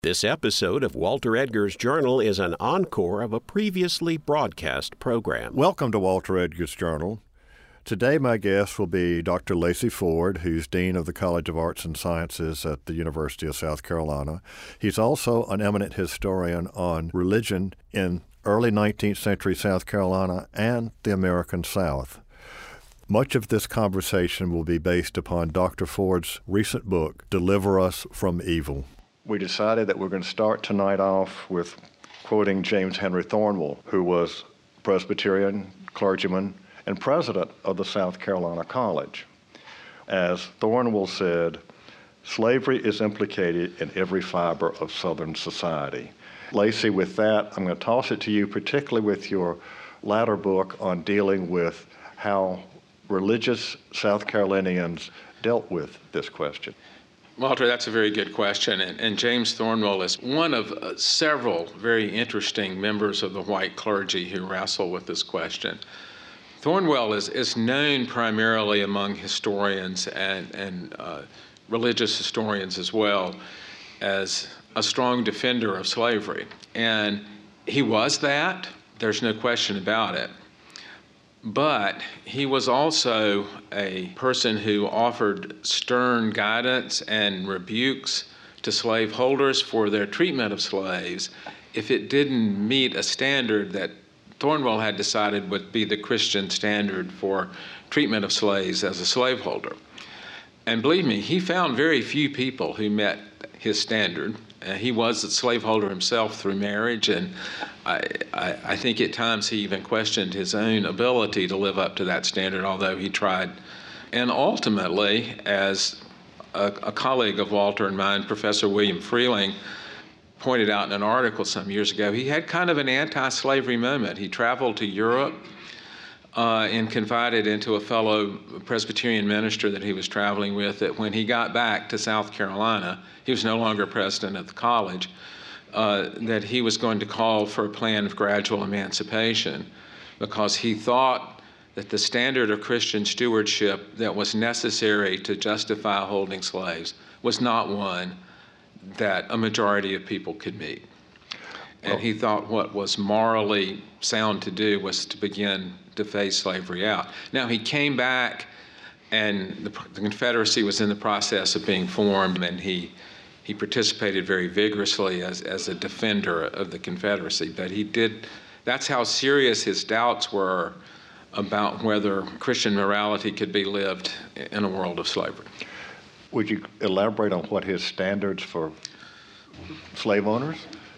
This episode of Walter Edgar's Journal is an encore of a previously broadcast program. Welcome to Walter Edgar's Journal. Today my guest will be Dr. Lacy Ford, who's Dean of the College of Arts and Sciences at the University of South Carolina. He's also an eminent historian on religion in early 19th century South Carolina and the American South. Much of this conversation will be based upon Dr. Ford's recent book, Deliver Us from Evil. We decided that we're going to start tonight off with quoting James Henry Thornwell, who was Presbyterian clergyman and president of the South Carolina College. As Thornwell said, slavery is implicated in every fiber of Southern society. Lacy, with that, I'm going to toss it to you, particularly with your latter book on dealing with how religious South Carolinians dealt with this question. Walter, that's a very good question, and James Thornwell is one of several very interesting members of the white clergy who wrestle with this question. Thornwell is known primarily among historians and religious historians as well as a strong defender of slavery, and he was that, there's no question about it. But he was also a person who offered stern guidance and rebukes to slaveholders for their treatment of slaves if it didn't meet a standard that Thornwell had decided would be the Christian standard for treatment of slaves as a slaveholder. And believe me, he found very few people who met his standard. He was a slaveholder himself through marriage, and I think at times he even questioned his own ability to live up to that standard, although he tried. And ultimately, as a colleague of Walter and mine, Professor William Freeling, pointed out in an article some years ago, he had kind of an anti-slavery moment. He traveled to Europe and confided into a fellow Presbyterian minister that he was traveling with that when he got back to South Carolina, he was no longer president of the college, that he was going to call for a plan of gradual emancipation because he thought that the standard of Christian stewardship that was necessary to justify holding slaves was not one that a majority of people could meet. And he thought what was morally sound to do was to begin to phase slavery out. Now, he came back, and the Confederacy was in the process of being formed, and he participated very vigorously as a defender of the Confederacy. But that's how serious his doubts were about whether Christian morality could be lived in a world of slavery. Would you elaborate on what his standards for slave owners?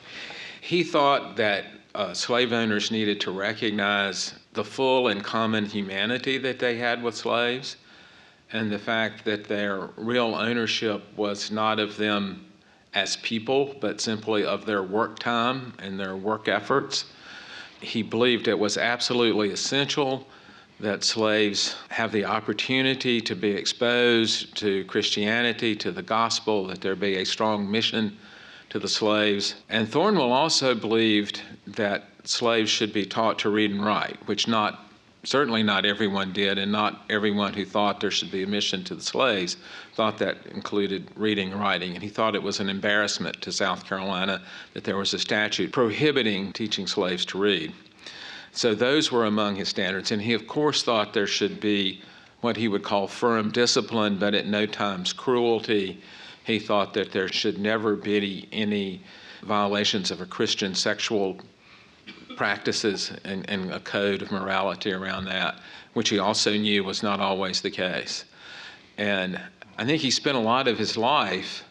He thought that slave owners needed to recognize the full and common humanity that they had with slaves, and the fact that their real ownership was not of them as people, but simply of their work time and their work efforts. He believed it was absolutely essential that slaves have the opportunity to be exposed to Christianity, to the gospel, that there be a strong mission to the slaves. And Thornwell also believed that slaves should be taught to read and write, which certainly not everyone did, and not everyone who thought there should be a mission to the slaves thought that included reading and writing. And he thought it was an embarrassment to South Carolina that there was a statute prohibiting teaching slaves to read. So those were among his standards. And he, of course, thought there should be what he would call firm discipline, but at no times cruelty. He thought that there should never be any violations of a Christian sexual practices and a code of morality around that, which he also knew was not always the case. And I think he spent a lot of his life,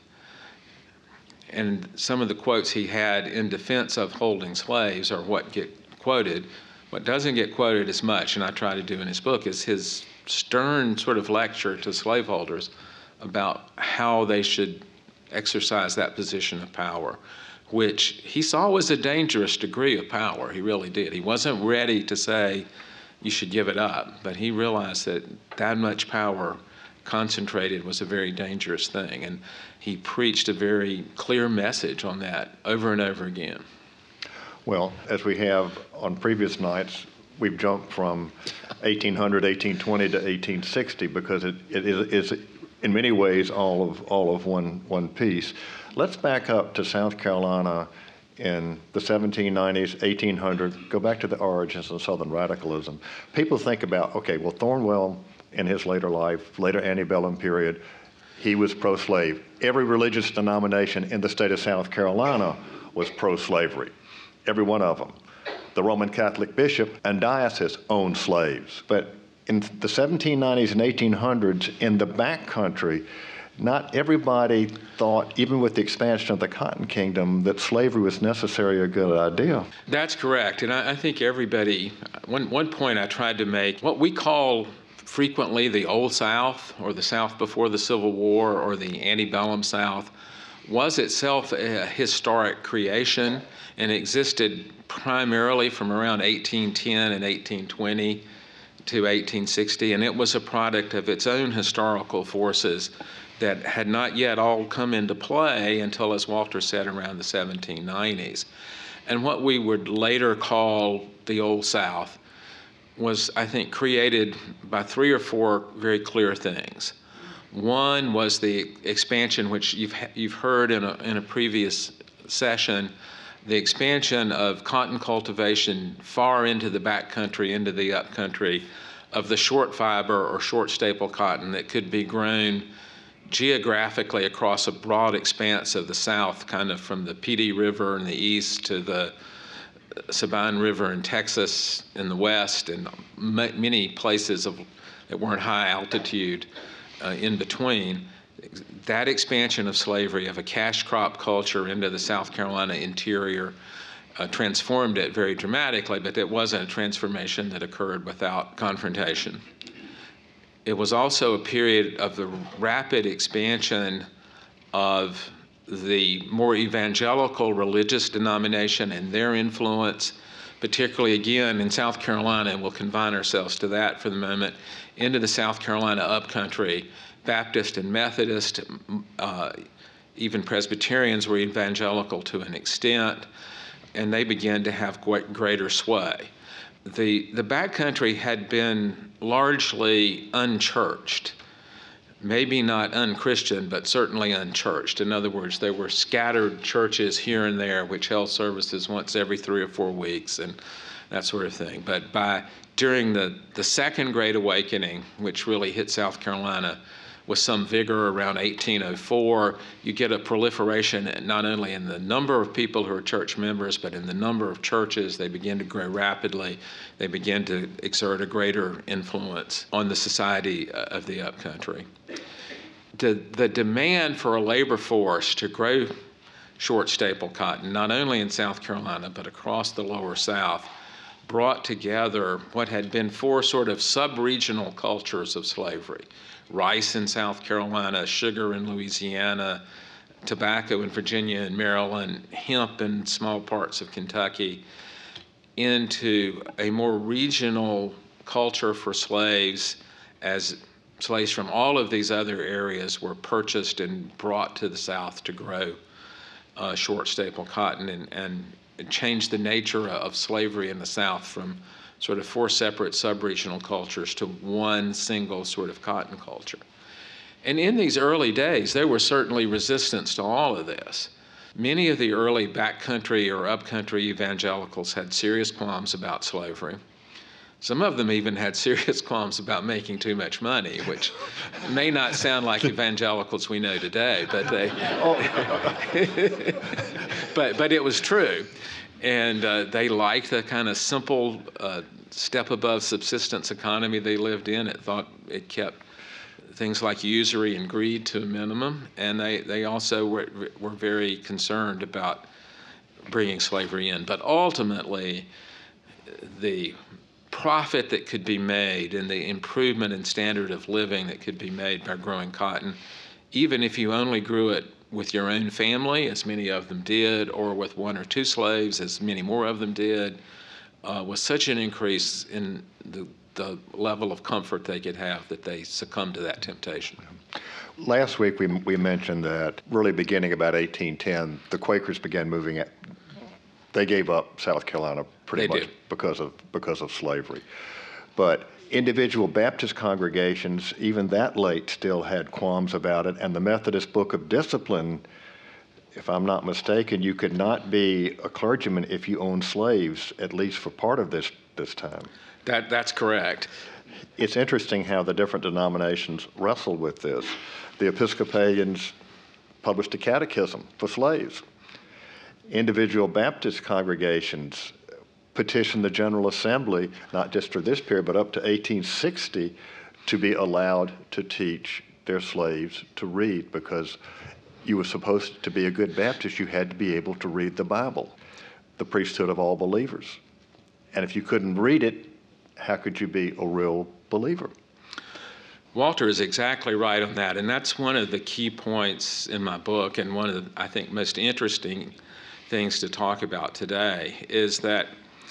and some of the quotes he had in defense of holding slaves are what get quoted. What doesn't get quoted as much, and I try to do in his book, is his stern sort of lecture to slaveholders about how they should exercise that position of power, which he saw was a dangerous degree of power. He really did. He wasn't ready to say you should give it up, but he realized that much power concentrated was a very dangerous thing, and he preached a very clear message on that over and over again. Well, as we have on previous nights, we've jumped from 1800, 1820 to 1860 because it is in many ways all of one piece. Let's back up to South Carolina in the 1790s, 1800s, go back to the origins of Southern radicalism. People think about, okay, well, Thornwell in his later life, later antebellum period, he was pro-slave. Every religious denomination in the state of South Carolina was pro-slavery, every one of them. The Roman Catholic bishop and diocese owned slaves. But in the 1790s and 1800s, in the back country, not everybody thought, even with the expansion of the Cotton Kingdom, that slavery was necessarily a good idea. That's correct. And I think everybody, one point I tried to make, what we call frequently the Old South, or the South before the Civil War, or the antebellum South, was itself a historic creation and existed primarily from around 1810 and 1820 to 1860, and it was a product of its own historical forces that had not yet all come into play until, as Walter said, around the 1790s. And what we would later call the Old South was, I think, created by 3 or 4 very clear things. One was the expansion, which you've heard in a previous session, the expansion of cotton cultivation far into the back country, into the up country, of the short fiber or short staple cotton that could be grown geographically across a broad expanse of the South, kind of from the Petey River in the east to the Sabine River in Texas in the west, and many places that weren't high altitude in between. That expansion of slavery, of a cash crop culture into the South Carolina interior, transformed it very dramatically, but it wasn't a transformation that occurred without confrontation. It was also a period of the rapid expansion of the more evangelical religious denomination and their influence, particularly again in South Carolina, and we'll confine ourselves to that for the moment, into the South Carolina upcountry. Baptist and Methodist, even Presbyterians were evangelical to an extent, and they began to have greater sway. The backcountry had been largely unchurched, maybe not unchristian, but certainly unchurched. In other words, there were scattered churches here and there which held services once every 3 or 4 weeks and that sort of thing. But during the Second Great Awakening, which really hit South Carolina with some vigor around 1804, you get a proliferation not only in the number of people who are church members, but in the number of churches. They begin to grow rapidly. They begin to exert a greater influence on the society of the upcountry. The demand for a labor force to grow short staple cotton, not only in South Carolina, but across the lower South, brought together what had been 4 sort of sub-regional cultures of slavery: rice in South Carolina, sugar in Louisiana, tobacco in Virginia and Maryland, hemp in small parts of Kentucky, into a more regional culture for slaves, as slaves from all of these other areas were purchased and brought to the South to grow short staple cotton, and it changed the nature of slavery in the South from sort of 4 separate sub-regional cultures to one single sort of cotton culture. And in these early days, there was certainly resistance to all of this. Many of the early backcountry or upcountry evangelicals had serious qualms about slavery. Some of them even had serious qualms about making too much money, which may not sound like evangelicals we know today, but but it was true. And they liked the kind of simple step above subsistence economy they lived in. It thought it kept things like usury and greed to a minimum. And they also were very concerned about bringing slavery in. But ultimately, the profit that could be made and the improvement in standard of living that could be made by growing cotton, even if you only grew it with your own family, as many of them did, or with 1 or 2 slaves, as many more of them did, was such an increase in the level of comfort they could have that they succumbed to that temptation. Last week we mentioned that really beginning about 1810, the Quakers began moving it. They gave up South Carolina pretty much because of slavery. But individual Baptist congregations, even that late, still had qualms about it, and the Methodist Book of Discipline if I'm not mistaken, you could not be a clergyman if you owned slaves, at least for part of this time. That's correct. It's interesting how the different denominations wrestled with this. The Episcopalians published a catechism for slaves. Individual Baptist congregations petitioned the General Assembly, not just for this period, but up to 1860, to be allowed to teach their slaves to read, because you were supposed to be a good Baptist, you had to be able to read the Bible, the priesthood of all believers. And if you couldn't read it, how could you be a real believer? Walter is exactly right on that, and that's one of the key points in my book, and one of the, I think, most interesting things to talk about today is that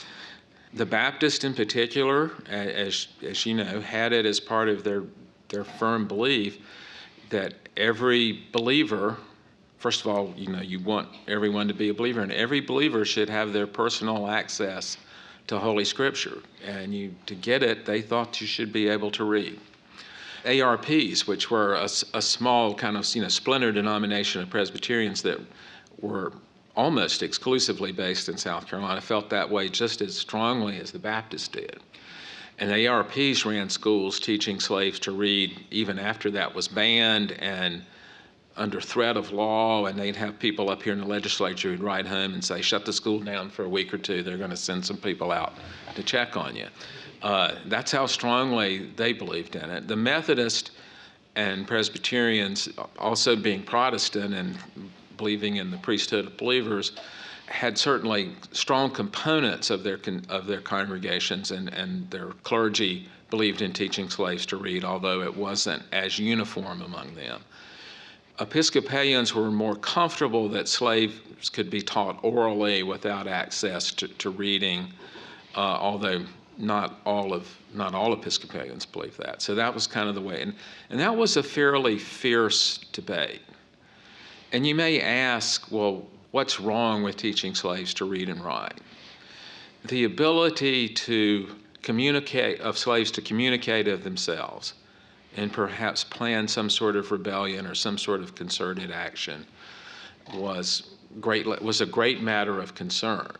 the Baptists in particular, as you know, had it as part of their firm belief that every believer, first of all, you want everyone to be a believer, and every believer should have their personal access to Holy Scripture. And to get it, they thought you should be able to read. ARPs, which were a small kind of splinter denomination of Presbyterians that were almost exclusively based in South Carolina, felt that way just as strongly as the Baptists did. And the ARPs ran schools teaching slaves to read even after that was banned and under threat of law, and they'd have people up here in the legislature who'd write home and say, shut the school down for a week or two, they're going to send some people out to check on you. That's how strongly they believed in it. The Methodists and Presbyterians, also being Protestant and believing in the priesthood of believers, had certainly strong components of their congregations, and their clergy believed in teaching slaves to read, although it wasn't as uniform among them. Episcopalians were more comfortable that slaves could be taught orally without access to reading, although not all Episcopalians believed that. So that was kind of the way. And that was a fairly fierce debate. And you may ask, well, what's wrong with teaching slaves to read and write? The ability to communicate, of slaves to communicate of themselves and perhaps plan some sort of rebellion or some sort of concerted action was a great matter of concern,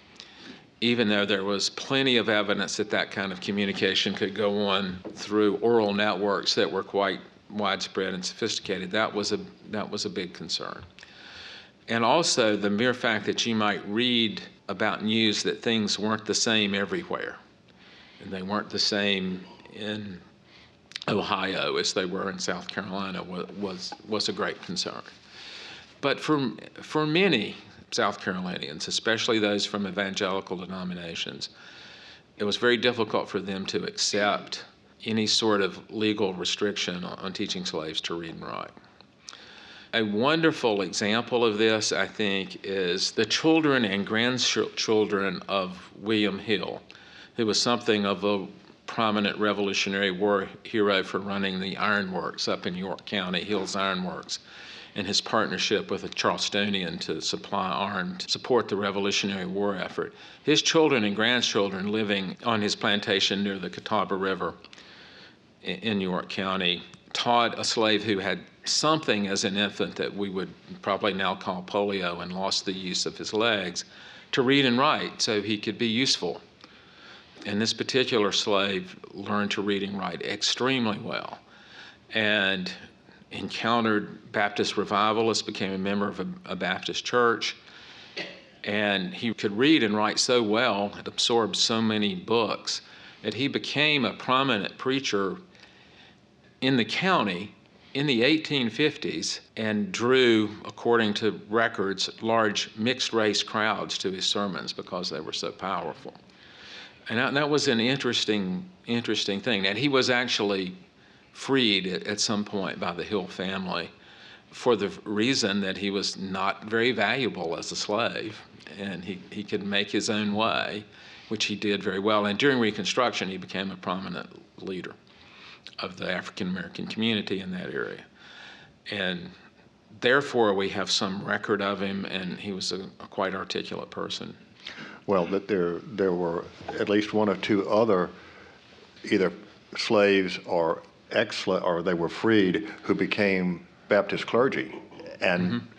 even though there was plenty of evidence that kind of communication could go on through oral networks that were quite widespread and sophisticated. That was a big concern. And also the mere fact that you might read about news that things weren't the same everywhere, and they weren't the same in Ohio as they were in South Carolina was a great concern. But for many South Carolinians, especially those from evangelical denominations, it was very difficult for them to accept any sort of legal restriction on teaching slaves to read and write. A wonderful example of this, I think, is the children and grandchildren of William Hill, who was something of a prominent Revolutionary War hero for running the ironworks up in York County, Hill's Ironworks, and his partnership with a Charlestonian to support the Revolutionary War effort. His children and grandchildren living on his plantation near the Catawba River in York County taught a slave who had something as an infant that we would probably now call polio and lost the use of his legs to read and write so he could be useful. And this particular slave learned to read and write extremely well and encountered Baptist revivalists, became a member of a Baptist church, and he could read and write so well, had absorbed so many books, that he became a prominent preacher in the county in the 1850s and drew, according to records, large mixed-race crowds to his sermons because they were so powerful. And that was an interesting thing. And he was actually freed at some point by the Hill family for the reason that he was not very valuable as a slave, and he could make his own way, which he did very well. And during Reconstruction, he became a prominent leader of the African-American community in that area. And therefore, we have some record of him, and he was a quite articulate person. Well, that there were at least one or two other either slaves or or they were freed who became Baptist clergy. And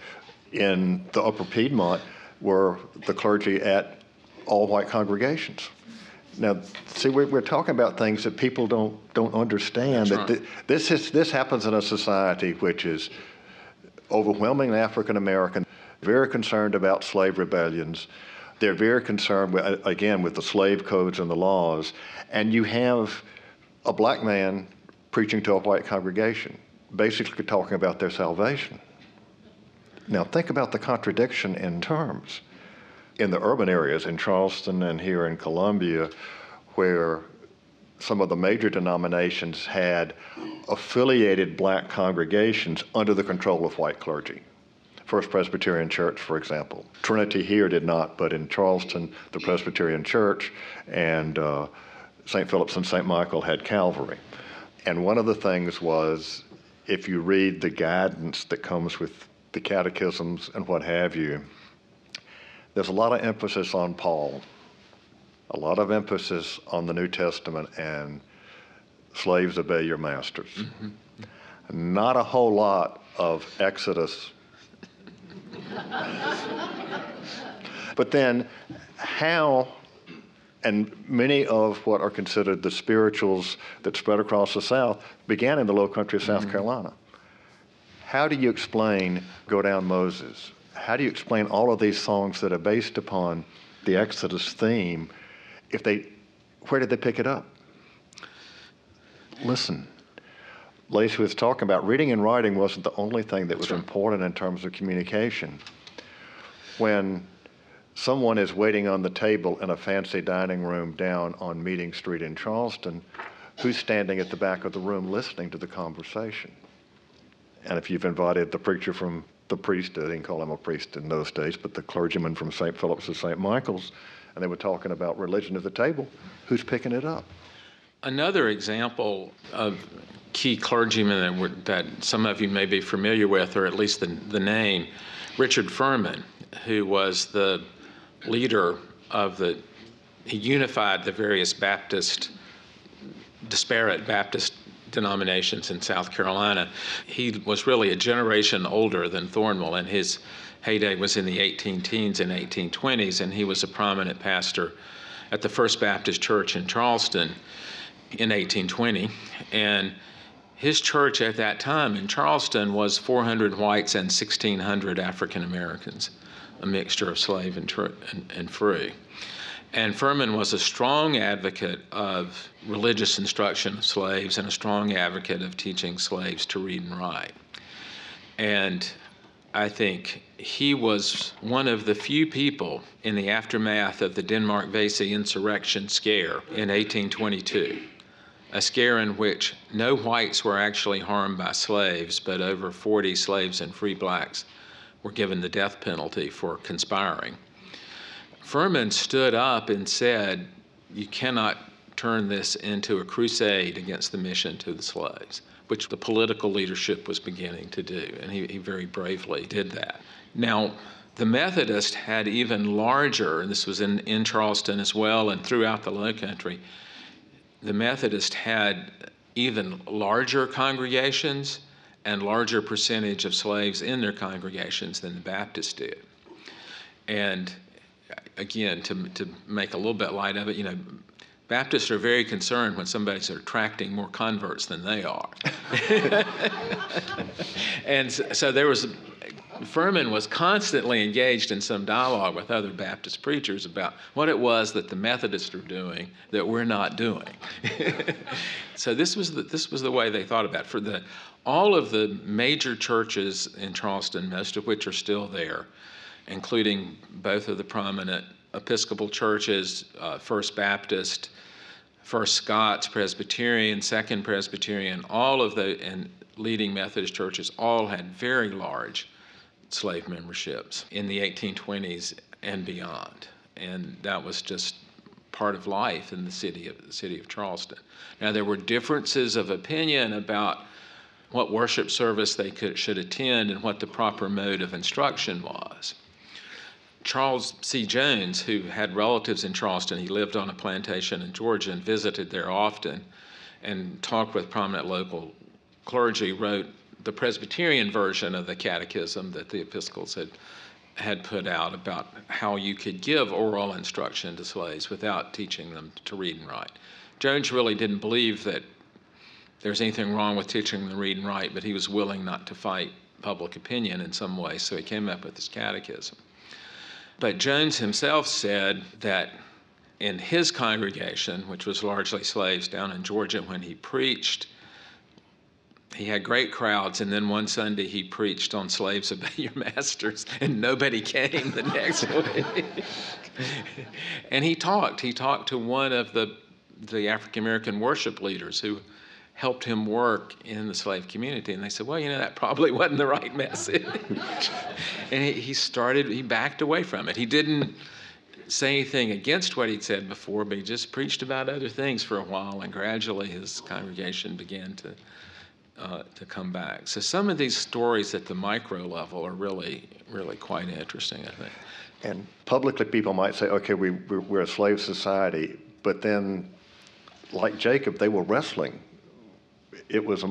in the Upper Piedmont were the clergy at all white congregations. Now, see, we're talking about things that people don't understand. That's right. This happens in a society which is overwhelmingly African American, very concerned about slave rebellions. They're very concerned, with the slave codes and the laws. And you have a black man preaching to a white congregation, basically talking about their salvation. Now, think about the contradiction in terms. In the urban areas, in Charleston and here in Columbia, where some of the major denominations had affiliated black congregations under the control of white clergy. First Presbyterian Church, for example. Trinity here did not, but in Charleston, the Presbyterian Church and St. Philip's and St. Michael had Calvary. And one of the things was, if you read the guidance that comes with the catechisms and what have you, there's a lot of emphasis on Paul, a lot of emphasis on the New Testament and slaves obey your masters. Mm-hmm. Not a whole lot of Exodus. But then how, and many of what are considered the spirituals that spread across the South began in the low country of South Carolina. How do you explain Go Down Moses? How do you explain all of these songs that are based upon the Exodus theme? Where did they pick it up? Listen. Lacey was talking about reading and writing wasn't the only thing that was important in terms of communication. When someone is waiting on the table in a fancy dining room down on Meeting Street in Charleston, who's standing at the back of the room listening to the conversation? And if you've invited the preacher from the priest, they didn't call him a priest in those days, but the clergyman from St. Philip's or St. Michael's, and they were talking about religion at the table, who's picking it up? Another example of key clergymen that some of you may be familiar with, or at least the name, Richard Furman, who was the leader of he unified the various disparate Baptist denominations in South Carolina. He was really a generation older than Thornwell, and his heyday was in the 18-teens and 1820s, and he was a prominent pastor at the First Baptist Church in Charleston in 1820. And his church at that time in Charleston was 400 whites and 1,600 African Americans, a mixture of slave and free. And Furman was a strong advocate of religious instruction of slaves and a strong advocate of teaching slaves to read and write. And I think he was one of the few people in the aftermath of the Denmark-Vesey insurrection scare in 1822. A scare in which no whites were actually harmed by slaves, but over 40 slaves and free blacks were given the death penalty for conspiring. Furman stood up and said, you cannot turn this into a crusade against the mission to the slaves, which the political leadership was beginning to do, and he very bravely did that. Now, the Methodists had even larger, and this was in Charleston as well and throughout the Low Country, the Methodists had even larger congregations and larger percentage of slaves in their congregations than the Baptists did. And again, to make a little bit light of it, Baptists are very concerned when somebody's attracting more converts than they are. And so Furman was constantly engaged in some dialogue with other Baptist preachers about what it was that the Methodists are doing that we're not doing. So this was the way they thought about it. All of the major churches in Charleston, most of which are still there, including both of the prominent Episcopal churches, First Baptist, First Scots Presbyterian, Second Presbyterian, all of and leading Methodist churches all had very large slave memberships in the 1820s and beyond. And that was just part of life in the city of Charleston. Now, there were differences of opinion about what worship service they should attend and what the proper mode of instruction was. Charles C. Jones, who had relatives in Charleston, he lived on a plantation in Georgia and visited there often and talked with prominent local clergy, wrote the Presbyterian version of the catechism that the Episcopals had put out about how you could give oral instruction to slaves without teaching them to read and write. Jones really didn't believe that there's anything wrong with teaching them to read and write, but he was willing not to fight public opinion in some way, so he came up with this catechism. But Jones himself said that in his congregation, which was largely slaves down in Georgia, when he preached, he had great crowds, and then one Sunday he preached on slaves obey your masters, and nobody came the next week. And he talked to one of the African-American worship leaders who helped him work in the slave community. And they said, well, that probably wasn't the right message. And he backed away from it. He didn't say anything against what he'd said before, but he just preached about other things for a while, and gradually his congregation began to come back. So some of these stories at the micro level are really, really quite interesting, I think. And publicly people might say, okay, we're a slave society, but then, like Jacob, they were wrestling. It was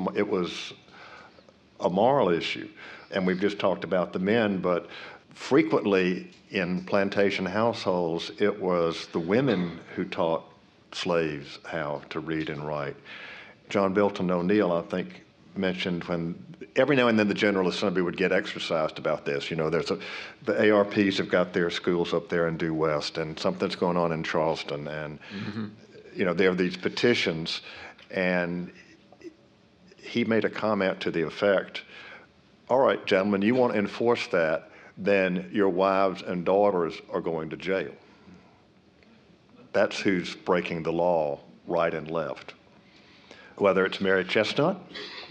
a moral issue. And we've just talked about the men, but frequently in plantation households, it was the women who taught slaves how to read and write. John Bilton O'Neill, I think, mentioned when every now and then the General Assembly would get exercised about this. The ARPs have got their schools up there in Due West, and something's going on in Charleston, and there are these petitions, and he made a comment to the effect, all right, gentlemen, you want to enforce that, then your wives and daughters are going to jail. That's who's breaking the law, right and left. Whether it's Mary Chestnut,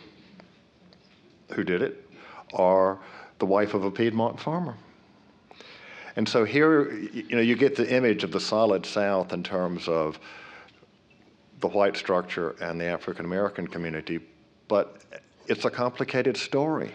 who did it, or the wife of a Piedmont farmer. And so here, you get the image of the solid South in terms of the white structure and the African American community, but it's a complicated story.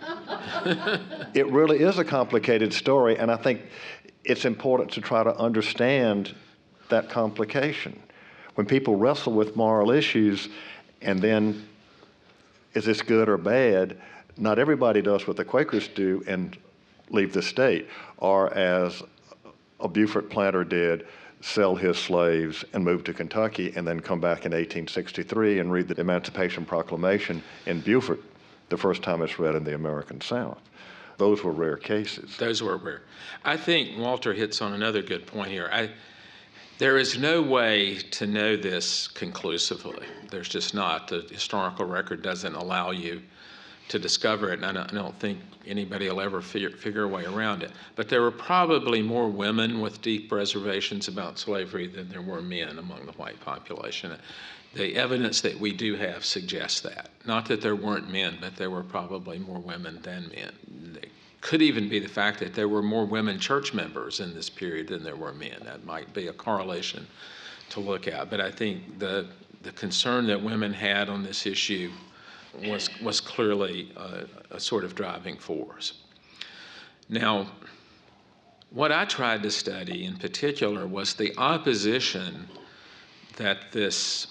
It really is a complicated story, and I think it's important to try to understand that complication. When people wrestle with moral issues, and then, is this good or bad? Not everybody does what the Quakers do and leave the state, or as a Beaufort planter did, sell his slaves and move to Kentucky, and then come back in 1863 and read the Emancipation Proclamation in Beaufort, the first time it's read in the American South. Those were rare cases. Those were rare. I think Walter hits on another good point here. There is no way to know this conclusively. There's just not. The historical record doesn't allow you to discover it, and I don't think anybody will ever figure a way around it. But there were probably more women with deep reservations about slavery than there were men among the white population. The evidence that we do have suggests that. Not that there weren't men, but there were probably more women than men. It could even be the fact that there were more women church members in this period than there were men. That might be a correlation to look at. But I think the concern that women had on this issue was clearly a sort of driving force. Now, what I tried to study in particular was the opposition that this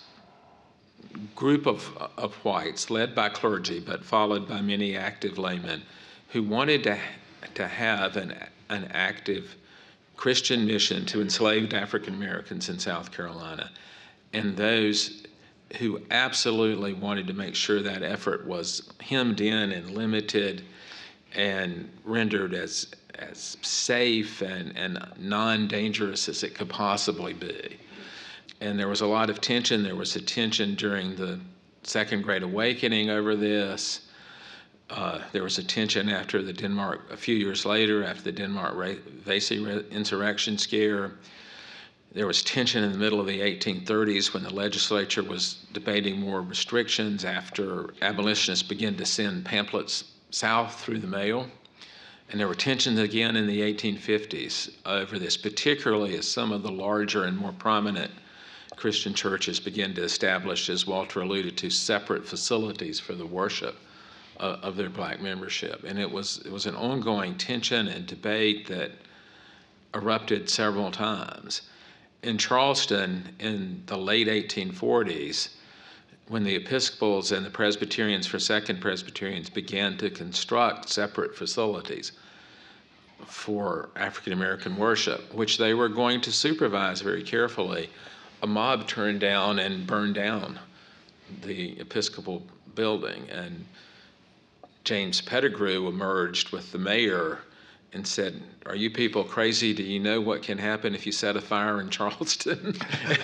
group of whites, led by clergy but followed by many active laymen, who wanted to have an active Christian mission to enslaved African Americans in South Carolina, and those who absolutely wanted to make sure that effort was hemmed in and limited and rendered as safe and non-dangerous as it could possibly be. And there was a lot of tension. There was a tension during the Second Great Awakening over this. There was a tension after a few years later, after the Denmark-Vesey insurrection scare. There was tension in the middle of the 1830s when the legislature was debating more restrictions after abolitionists began to send pamphlets south through the mail. And there were tensions again in the 1850s over this, particularly as some of the larger and more prominent Christian churches began to establish, as Walter alluded to, separate facilities for the worship of their black membership. And it was an ongoing tension and debate that erupted several times. In Charleston, in the late 1840s, when the Episcopals and the Presbyterians for Second Presbyterians began to construct separate facilities for African American worship, which they were going to supervise very carefully, a mob turned down and burned down the Episcopal building. And James Pettigrew emerged with the mayor and said, "Are you people crazy? Do you know what can happen if you set a fire in Charleston?"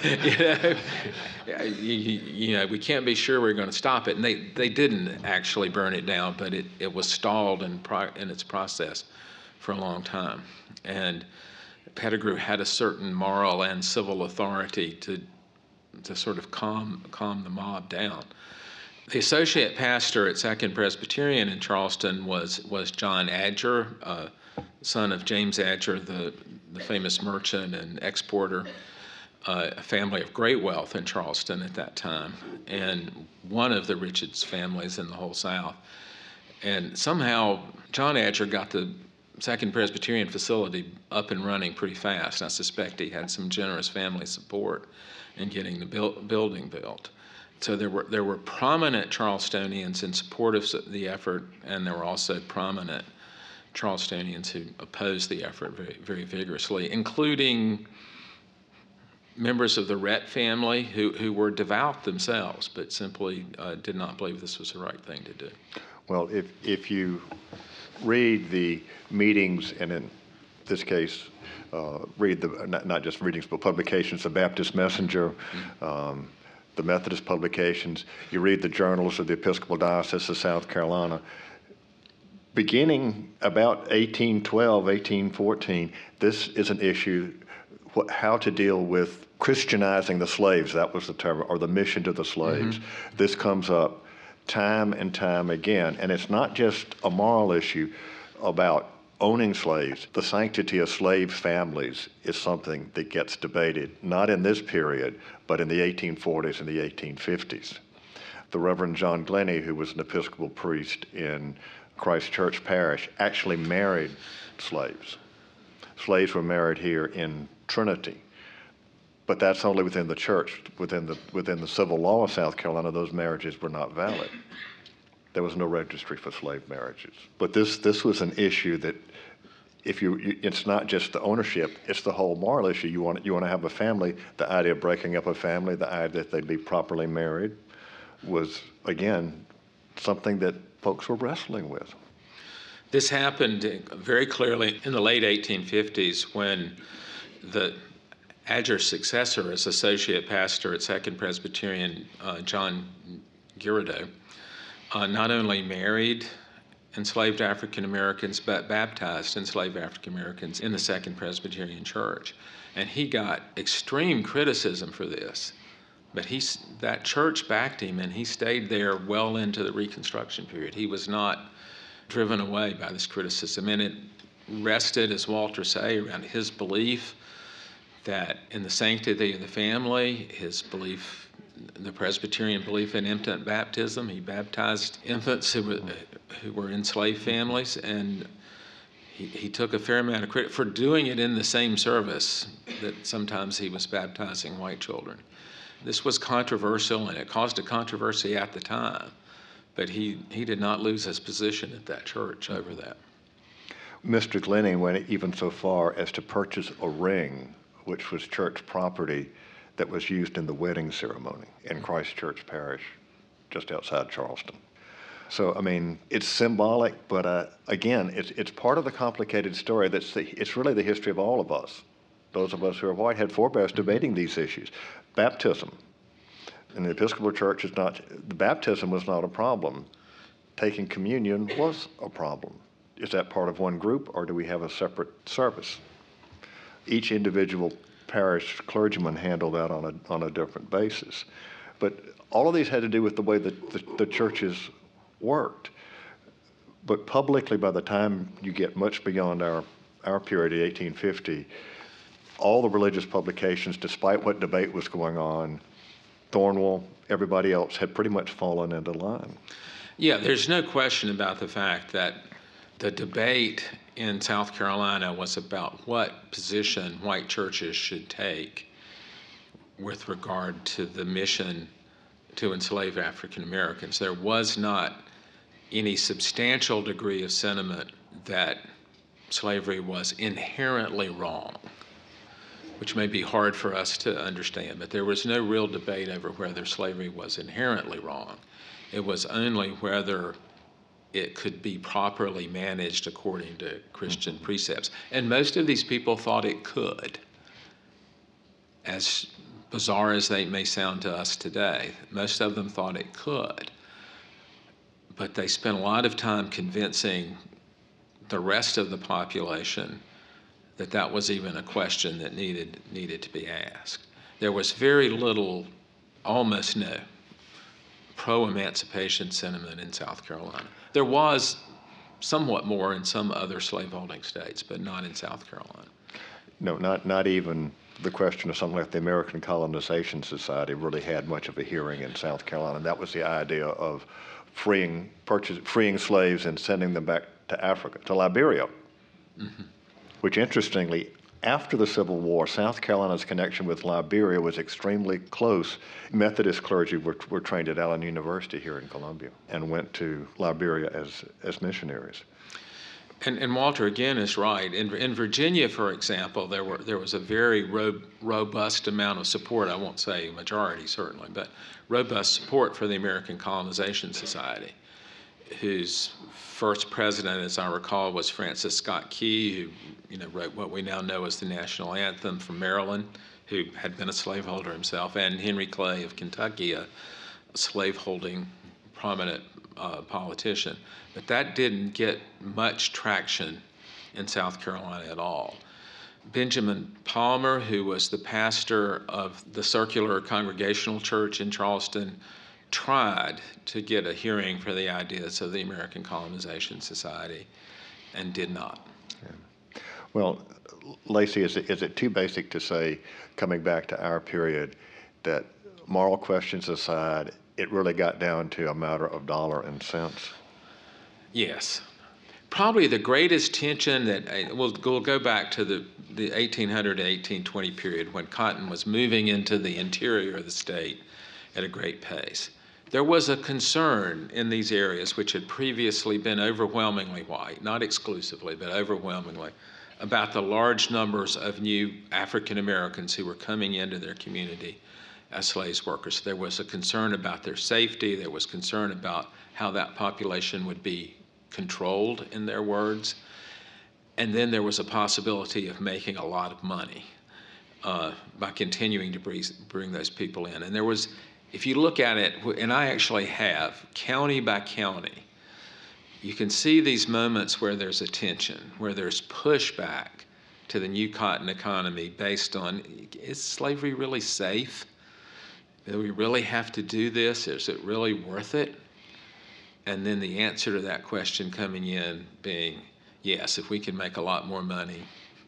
We can't be sure we're going to stop it. And they didn't actually burn it down, but it was stalled in its process for a long time. And Pettigrew had a certain moral and civil authority to sort of calm the mob down. The associate pastor at Second Presbyterian in Charleston was John Adger, son of James Adger, the famous merchant and exporter, a family of great wealth in Charleston at that time, and one of the richest families in the whole South. And somehow John Adger got the Second Presbyterian facility up and running pretty fast. I suspect he had some generous family support in getting the building built. So there were prominent Charlestonians in support of the effort, and there were also prominent Charlestonians who opposed the effort very, very vigorously, including members of the Rhett family who were devout themselves, but simply did not believe this was the right thing to do. Well, if you read the meetings, and in this case, read not just readings, but publications, the Baptist Messenger, the Methodist publications, you read the journals of the Episcopal Diocese of South Carolina, beginning about 1812, 1814, this is an issue, how to deal with Christianizing the slaves, that was the term, or the mission to the slaves. Mm-hmm. This comes up time and time again, and it's not just a moral issue about owning slaves. The sanctity of slave families is something that gets debated, not in this period, but in the 1840s and the 1850s. The Reverend John Glennie, who was an Episcopal priest in Christ Church Parish, actually married slaves. Slaves were married here in Trinity, but that's only within the church. Within the civil law of South Carolina, those marriages were not valid. There was no registry for slave marriages. But this was an issue that, it's not just the ownership, it's the whole moral issue. You want to have a family. The idea of breaking up a family, the idea that they'd be properly married, was again something that folks were wrestling with. This happened very clearly in the late 1850s when the Adger's successor as associate pastor at Second Presbyterian, John Girardeau, not only married enslaved African Americans, but baptized enslaved African Americans in the Second Presbyterian Church. And he got extreme criticism for this. But that church backed him, and he stayed there well into the Reconstruction period. He was not driven away by this criticism. And it rested, as Walter say, around his belief that in the sanctity of the family, his belief, the Presbyterian belief in infant baptism. He baptized infants who were in slave families, and he took a fair amount of credit for doing it in the same service that sometimes he was baptizing white children. This was controversial, and it caused a controversy at the time, but he did not lose his position at that church over that. Mr. Glennie went even so far as to purchase a ring, which was church property, that was used in the wedding ceremony in Christ Church Parish, just outside Charleston. So, I mean, it's symbolic, but again, it's part of the complicated story. It's really the history of all of us. Those of us who are white had forebears debating these issues. Baptism. In the Episcopal Church, the baptism was not a problem. Taking communion was a problem. Is that part of one group, or do we have a separate service? Each individual parish clergyman handled that on a different basis. But all of these had to do with the way that the churches worked. But publicly, by the time you get much beyond our period of 1850, all the religious publications, despite what debate was going on, Thornwell, everybody else, had pretty much fallen into line. Yeah, there's no question about the fact that the debate in South Carolina was about what position white churches should take with regard to the mission to enslave African Americans. There was not any substantial degree of sentiment that slavery was inherently wrong, which may be hard for us to understand, but there was no real debate over whether slavery was inherently wrong. It was only whether it could be properly managed according to Christian precepts. And most of these people thought it could. As bizarre as they may sound to us today, most of them thought it could. But they spent a lot of time convincing the rest of the population that that was even a question that needed to be asked. There was very little, almost no, pro-emancipation sentiment in South Carolina. There was somewhat more in some other slaveholding states, but not in South Carolina. No, not even the question of something like the American Colonization Society really had much of a hearing in South Carolina. That was the idea of freeing slaves and sending them back to Africa, to Liberia, which interestingly, after the Civil War, South Carolina's connection with Liberia was extremely close. Methodist clergy were trained at Allen University here in Columbia and went to Liberia as missionaries. And Walter, again, is right. In Virginia, for example, there was a very robust amount of support, I won't say majority certainly, but robust support for the American Colonization Society, whose first president, as I recall, was Francis Scott Key, who wrote what we now know as the national anthem from Maryland, who had been a slaveholder himself, and Henry Clay of Kentucky, a slaveholding prominent politician. But that didn't get much traction in South Carolina at all. Benjamin Palmer, who was the pastor of the Circular Congregational Church in Charleston, tried to get a hearing for the ideas of the American Colonization Society and did not. Yeah. Well, Lacey, is it too basic to say, coming back to our period, that moral questions aside, it really got down to a matter of dollar and cents? Yes. Probably the greatest tension that, we'll go back to the 1800 to 1820 period when cotton was moving into the interior of the state at a great pace. There was a concern in these areas which had previously been overwhelmingly white, not exclusively, but overwhelmingly, about the large numbers of new African Americans who were coming into their community as slave workers. There was a concern about their safety. There was concern about how that population would be controlled, in their words. And then there was a possibility of making a lot of money by continuing to bring those people in. And there was, if you look at it, and I actually have, county by county, you can see these moments where there's a tension, where there's pushback to the new cotton economy based on, is slavery really safe? Do we really have to do this? Is it really worth it? And then the answer to that question coming in being, yes, if we can make a lot more money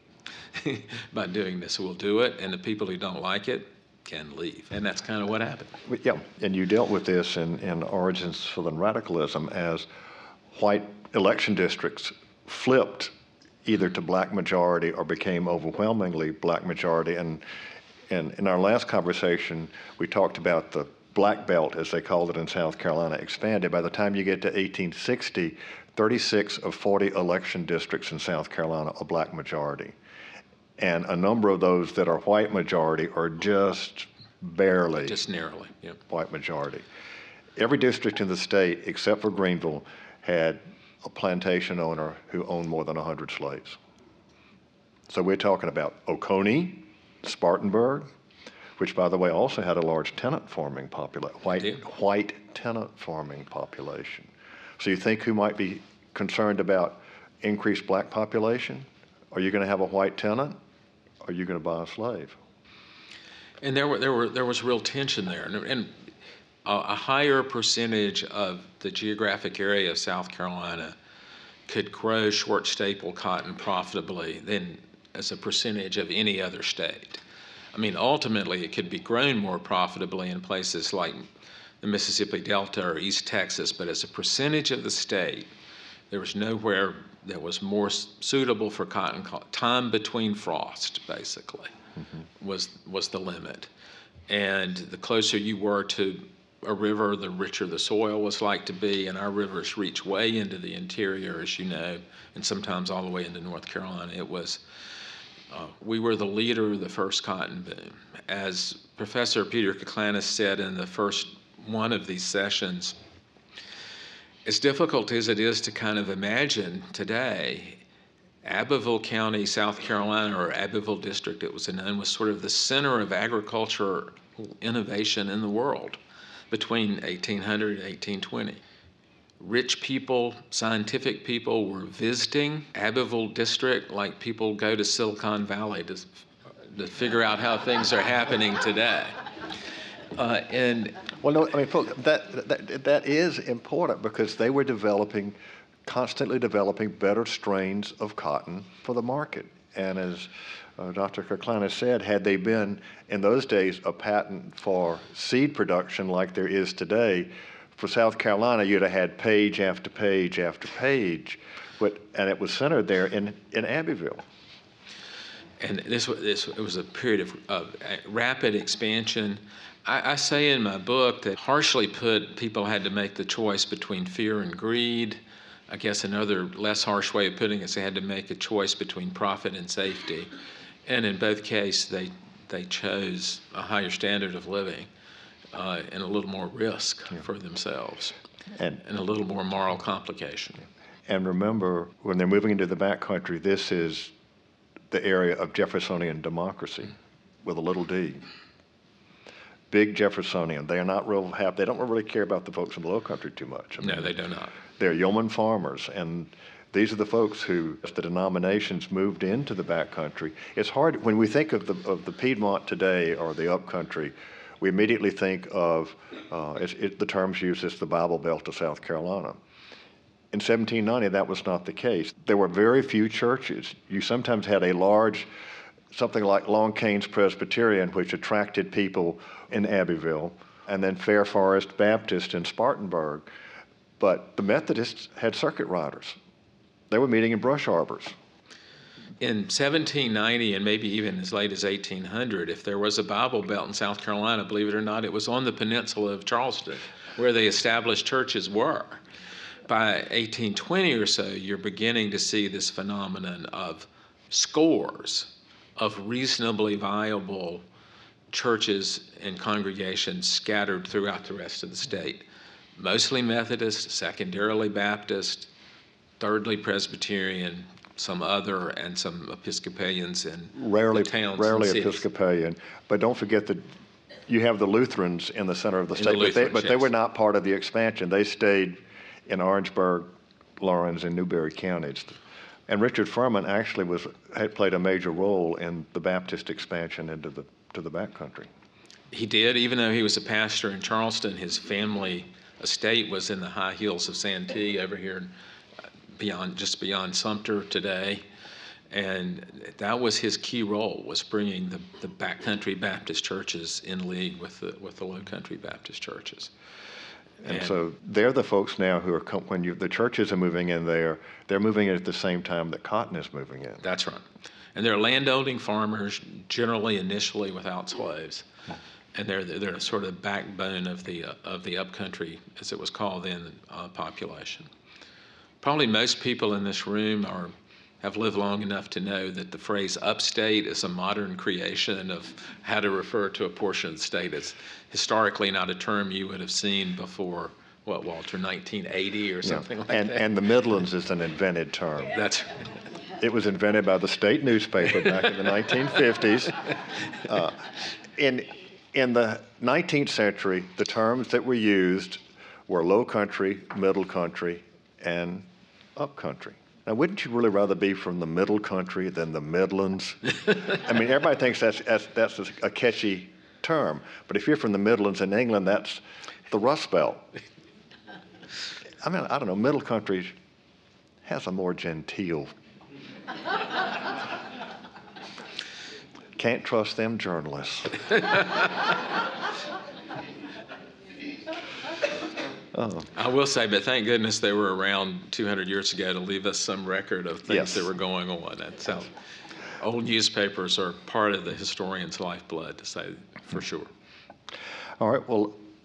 by doing this, we'll do it. And the people who don't like it can leave. And that's kind of what happened. Yeah, and you dealt with this in Origins of Southern Radicalism as white election districts flipped either to black majority or became overwhelmingly black majority. And in our last conversation, we talked about the Black Belt, as they called it in South Carolina, expanded. By the time you get to 1860, 36 of 40 election districts in South Carolina are black majority. And a number of those that are white majority are just barely. Just narrowly, yeah. White majority. Every district in the state, except for Greenville, had a plantation owner who owned more than 100 slaves. So we're talking about Oconee, Spartanburg, which, by the way, also had a large tenant farming population, white tenant farming population. So you think who might be concerned about increased black population? Are you going to have a white tenant? Or are you going to buy a slave? And there was real tension there, and a higher percentage of the geographic area of South Carolina could grow short staple cotton profitably than as a percentage of any other state. I mean, ultimately, it could be grown more profitably in places like the Mississippi Delta or East Texas, but as a percentage of the state, there was nowhere that was more suitable for cotton. Time between frost, basically, was the limit. And the closer you were to a river, the richer the soil was like to be, and our rivers reach way into the interior, as you know, and sometimes all the way into North Carolina. We were the leader of the first cotton boom. As Professor Peter Kiklanis said in the first one of these sessions, as difficult as it is to kind of imagine today, Abbeville County, South Carolina, or Abbeville District, it was known, was sort of the center of agriculture innovation in the world between 1800 and 1820. Rich people, scientific people were visiting Abbeville District like people go to Silicon Valley to figure out how things are happening today. Well, no, I mean, folks, that is important because they were constantly developing better strains of cotton for the market. And as Dr. Kiklanis said, had they been, in those days, a patent for seed production like there is today, for South Carolina, you'd have had page after page after page, and it was centered there in Abbeville. And it was a period of rapid expansion. I say in my book that, harshly put, people had to make the choice between fear and greed. I guess another less harsh way of putting it is they had to make a choice between profit and safety. And in both cases, they chose a higher standard of living and a little more risk for themselves and a little more moral complication. And remember, when they're moving into the backcountry, this is the area of Jeffersonian democracy with a little d. Big Jeffersonian. They are not real happy. They don't really care about the folks in the low country too much. I mean, no, they do not. They're yeoman farmers, and these are the folks who, as the denominations moved into the backcountry. It's hard, when we think of the Piedmont today or the upcountry, we immediately think of, the term's used as the Bible Belt of South Carolina. In 1790, that was not the case. There were very few churches. You sometimes had a large, something like Long Canes Presbyterian, which attracted people in Abbeville, and then Fair Forest Baptist in Spartanburg. But the Methodists had circuit riders. They were meeting in brush arbors. In 1790, and maybe even as late as 1800, if there was a Bible Belt in South Carolina, believe it or not, it was on the peninsula of Charleston, where the established churches were. By 1820 or so, you're beginning to see this phenomenon of scores of reasonably viable churches and congregations scattered throughout the rest of the state. Mostly Methodist, secondarily Baptist, thirdly Presbyterian, some other, and some Episcopalians in the towns rarely and cities. Episcopalian. But don't forget that you have the Lutherans in the center of the state, but they were not part of the expansion. They stayed in Orangeburg, Laurens, and Newberry counties. And Richard Furman actually had played a major role in the Baptist expansion into the backcountry. He did, even though he was a pastor in Charleston. His family estate was in the high hills of Santee over here just beyond Sumter today. And that was his key role, was bringing the backcountry Baptist churches in league with the low country Baptist churches. And so they're the folks now who are, when the churches are moving in there, they're moving in at the same time that cotton is moving in. That's right. And they're landowning farmers, generally initially without slaves. And they're sort of backbone of the upcountry, as it was called then, population. Probably most people in this room have lived long enough to know that the phrase upstate is a modern creation of how to refer to a portion of the state. It's historically not a term you would have seen before, what, Walter, 1980 or something like that? And the Midlands is an invented term. That's It was invented by the state newspaper back in the 1950s. In the 19th century, the terms that were used were low country, middle country, and up country. Now, wouldn't you really rather be from the middle country than the Midlands? I mean, everybody thinks that's a catchy term, but if you're from the Midlands in England, that's the Rust Belt. I mean, I don't know, middle country has a more genteel. Can't trust them journalists. I will say, but thank goodness they were around 200 years ago to leave us some record of things that were going on. That's how old newspapers are part of the historian's lifeblood, to say for sure. All right. Well,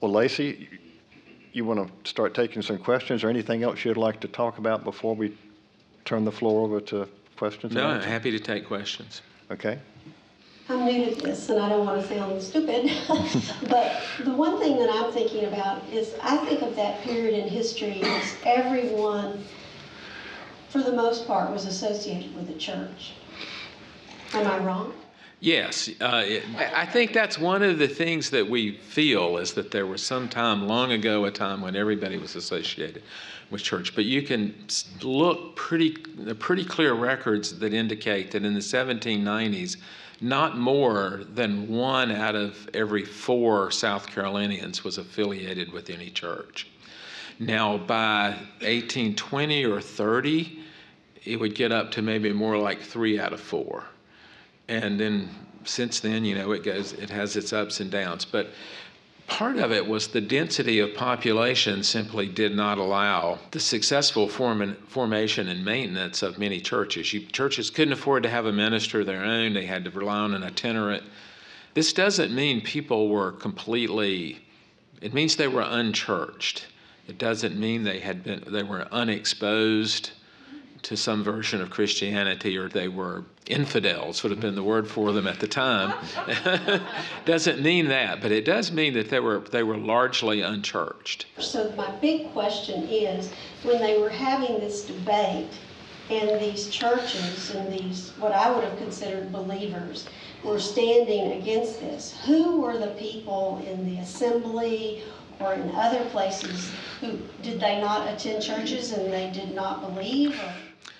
Well, Lacey, you want to start taking some questions or anything else you'd like to talk about before we turn the floor over to questions? No, I'm happy to take questions. Okay. I'm new to this, and I don't want to sound stupid, but the one thing that I'm thinking about is I think of that period in history as everyone, for the most part, was associated with the church. Am I wrong? Yes, I think that's one of the things that we feel is that there was some time long ago, a time when everybody was associated with church. But you can look pretty clear records that indicate that in the 1790s, not more than 1 out of every 4 South Carolinians was affiliated with any church. Now, by 1820 or 30, it would get up to maybe more like 3 out of 4. And then since then, it has its ups and downs. But part of it was the density of population simply did not allow the successful formation and maintenance of many churches. Churches couldn't afford to have a minister of their own. They had to rely on an itinerant. This doesn't mean people were it means they were unchurched. It doesn't mean they were unexposed to some version of Christianity, or they were infidels, would have been the word for them at the time. Doesn't mean that, but it does mean that they were largely unchurched. So my big question is, when they were having this debate, and these churches and these, what I would have considered believers, were standing against this, who were the people in the assembly or in other places who, did they not attend churches and they did not believe? Or?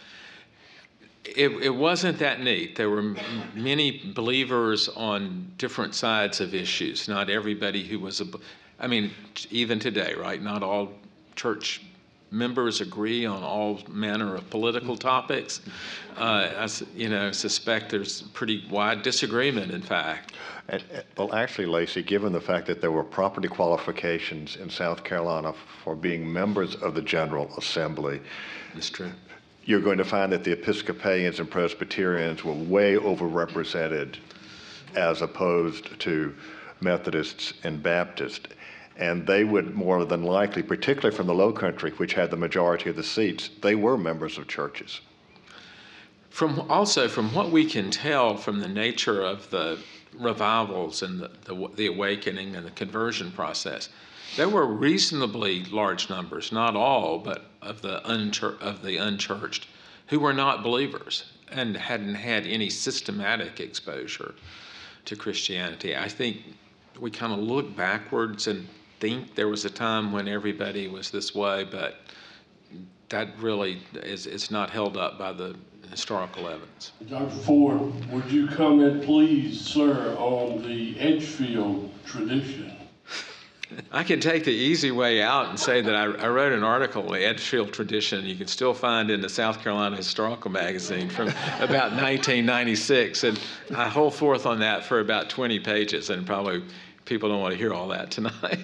It wasn't that neat. There were many believers on different sides of issues. Not everybody who was even today, right? Not all church members agree on all manner of political topics. I suspect there's pretty wide disagreement, in fact. Well, actually, Lacey, given the fact that there were property qualifications in South Carolina for being members of the General Assembly, That's true. You're going to find that the Episcopalians and Presbyterians were way overrepresented as opposed to Methodists and Baptists. And they would more than likely, particularly from the Low Country, which had the majority of the seats, they were members of churches. From what we can tell from the nature of the revivals and the awakening and the conversion process, there were reasonably large numbers, not all, but of the unchurched, who were not believers and hadn't had any systematic exposure to Christianity. I think we kind of look backwards and think there was a time when everybody was this way, but that really is not held up by the historical evidence. Dr. Ford, would you comment, please, sir, on the Edgefield tradition? I can take the easy way out and say that I wrote an article on the Edgefield tradition you can still find in the South Carolina Historical Magazine from about 1996, and I hold forth on that for about 20 pages, and probably people don't want to hear all that tonight.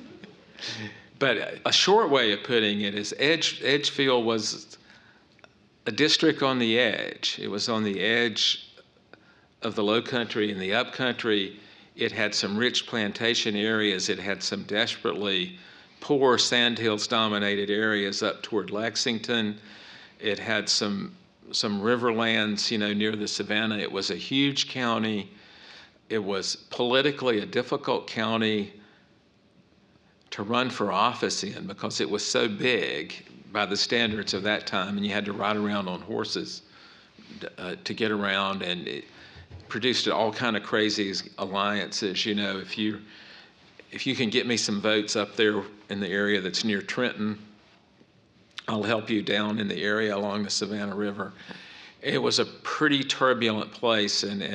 But a short way of putting it is Edgefield was a district on the edge. It was on the edge of the Low Country and the Up Country. It had some rich plantation areas. It had some desperately poor sandhills-dominated areas up toward Lexington. It had some riverlands, near the Savannah. It was a huge county. It was politically a difficult county to run for office in because it was so big by the standards of that time, and you had to ride around on horses to get around, and it produced all kind of crazy alliances. If you can get me some votes up there in the area that's near Trenton, I'll help you down in the area along the Savannah River. It was a pretty turbulent place, and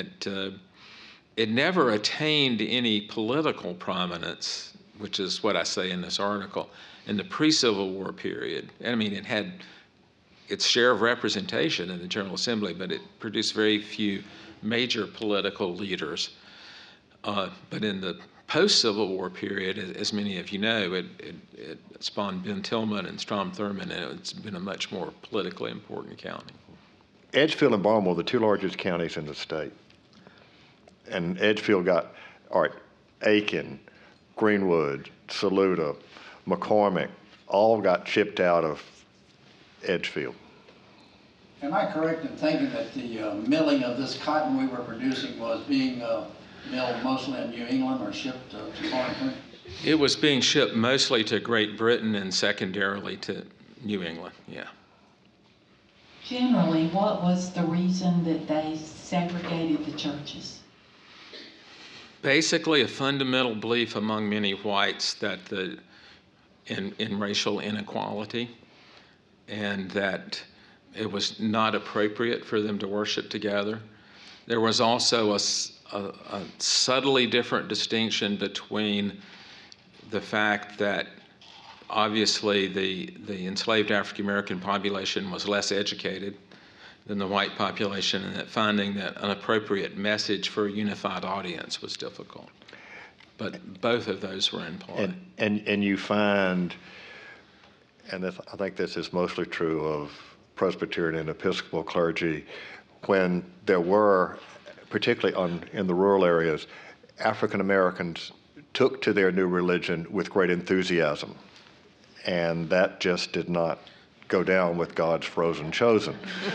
it never attained any political prominence, which is what I say in this article, in the pre-Civil War period. It had its share of representation in the General Assembly, but it produced very few major political leaders. But in the post-Civil War period, as many of you know, it spawned Ben Tillman and Strom Thurmond, and it's been a much more politically important county. Edgefield and Baltimore are the two largest counties in the state. And Edgefield got, Aiken, Greenwood, Saluda, McCormick, all got shipped out of Edgefield. Am I correct in thinking that the milling of this cotton we were producing was being milled mostly in New England or shipped to foreign countries? It was being shipped mostly to Great Britain and secondarily to New England, yeah. Generally, what was the reason that they segregated the churches? Basically, a fundamental belief among many whites that in racial inequality, and that it was not appropriate for them to worship together. There was also a subtly different distinction between the fact that obviously the enslaved African American population was less educated than the white population, and that finding that an appropriate message for a unified audience was difficult. But both of those were in play. And you find, and this, I think this is mostly true of Presbyterian and Episcopal clergy, when there were, particularly in the rural areas, African Americans took to their new religion with great enthusiasm. And that just did not go down with God's frozen chosen.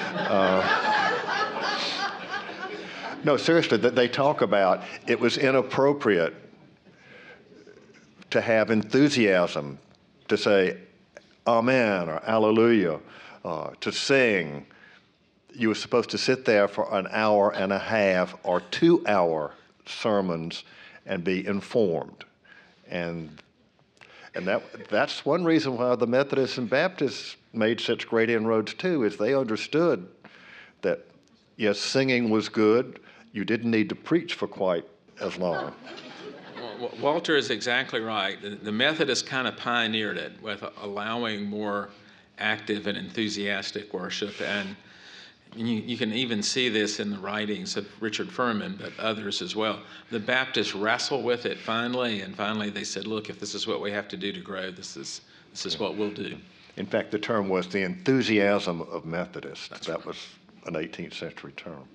No, seriously, they talk about it was inappropriate to have enthusiasm, to say amen or alleluia, to sing. You were supposed to sit there for an hour and a half or 2-hour sermons and be informed. And that's one reason why the Methodists and Baptists made such great inroads too, is they understood that, yes, singing was good. You didn't need to preach for quite as long. Walter is exactly right. The Methodists kind of pioneered it with allowing more active and enthusiastic worship, and you can even see this in the writings of Richard Furman, but others as well. The Baptists wrestled with it finally, and finally they said, look, if this is what we have to do to grow, this is what we'll do. In fact, the term was the enthusiasm of Methodists. That's that right. was an 18th century term.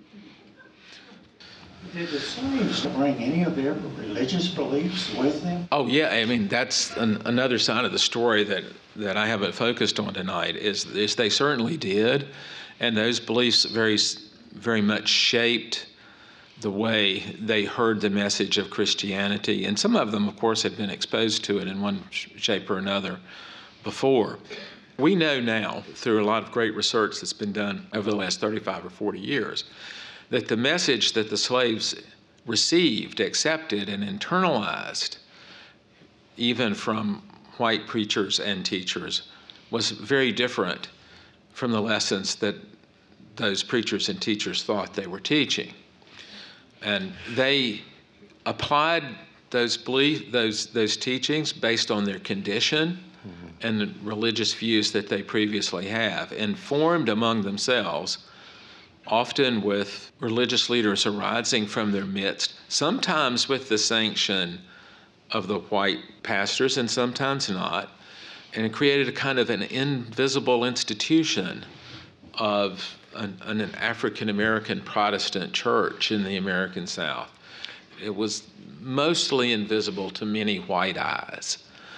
Did the slaves bring any of their religious beliefs with them? Oh yeah, I mean that's another side of the story that I haven't focused on tonight. Is they certainly did, and those beliefs very much shaped the way they heard the message of Christianity, and some of them, of course, had been exposed to it in one shape or another before. We know now, through a lot of great research that's been done over the last 35 or 40 years, that the message that the slaves received, accepted, and internalized, even from white preachers and teachers, was very different from the lessons that those preachers and teachers thought they were teaching. And they applied those teachings based on their condition and the religious views that they previously have, and formed among themselves, often with religious leaders arising from their midst, sometimes with the sanction of the white pastors and sometimes not, and it created a kind of an invisible institution of an African-American Protestant church in the American South. It was mostly invisible to many white eyes.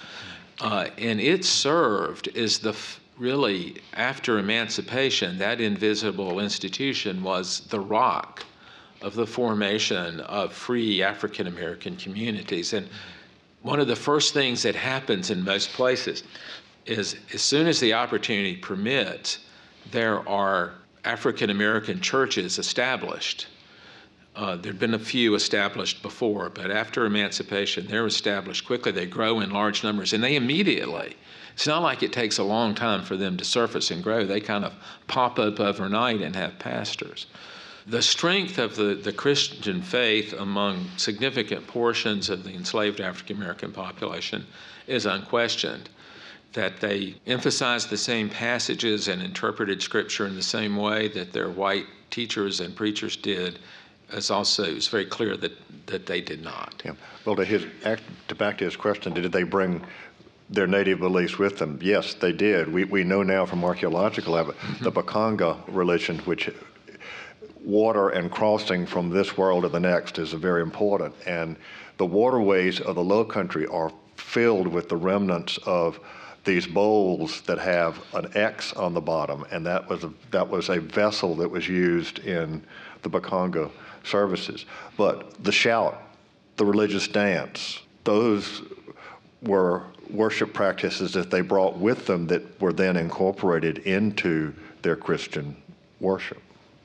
And it served as really, after emancipation, that invisible institution was the rock of the formation of free African-American communities. And one of the first things that happens in most places is, as soon as the opportunity permits, there are African-American churches established. There'd been a few established before, but after emancipation, they're established quickly. They grow in large numbers, and they immediately, it's not like it takes a long time for them to surface and grow. They kind of pop up overnight and have pastors. The strength of the Christian faith among significant portions of the enslaved African-American population is unquestioned. That they emphasized the same passages and interpreted Scripture in the same way that their white teachers and preachers did, it's very clear that they did not. Yeah. Well, back to his question, did they bring their native beliefs with them? Yes, they did. We know now from archaeological evidence, the Bakanga religion, which water and crossing from this world to the next is very important. And the waterways of the Low Country are filled with the remnants of these bowls that have an X on the bottom, and that was a vessel that was used in the Bakanga services. But the shout, the religious dance, those were worship practices that they brought with them that were then incorporated into their Christian worship.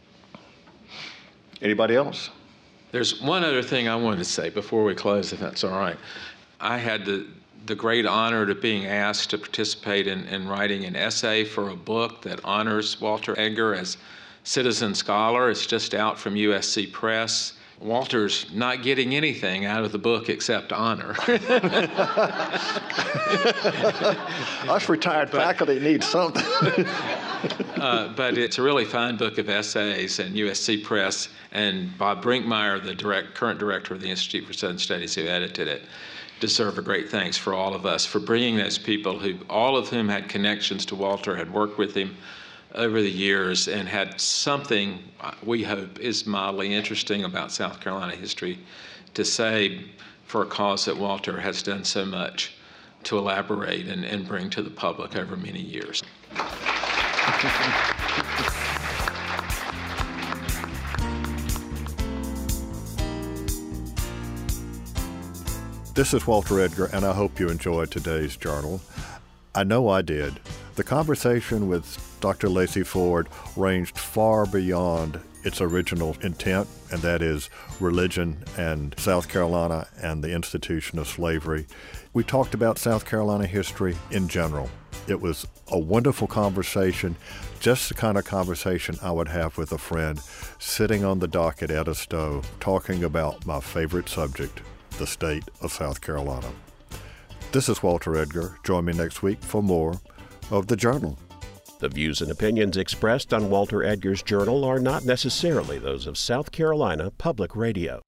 Anybody else? There's one other thing I wanted to say before we close, if that's all right. I had the great honor of being asked to participate in writing an essay for a book that honors Walter Edgar as citizen scholar. It's just out from USC Press. Walter's not getting anything out of the book except honor. Us retired faculty need something. But it's a really fine book of essays, and USC Press and Bob Brinkmeyer, the current director of the Institute for Southern Studies who edited it, deserve a great thanks for all of us for bringing those people who, all of whom had connections to Walter, had worked with him over the years and had something we hope is mildly interesting about South Carolina history to say for a cause that Walter has done so much to elaborate and bring to the public over many years. This is Walter Edgar, and I hope you enjoyed today's journal. I know I did. The conversation with Dr. Lacy Ford ranged far beyond its original intent, and that is religion and South Carolina and the institution of slavery. We talked about South Carolina history in general. It was a wonderful conversation, just the kind of conversation I would have with a friend sitting on the dock at Edisto talking about my favorite subject, the state of South Carolina. This is Walter Edgar. Join me next week for more of The Journal. The views and opinions expressed on Walter Edgar's Journal are not necessarily those of South Carolina Public Radio.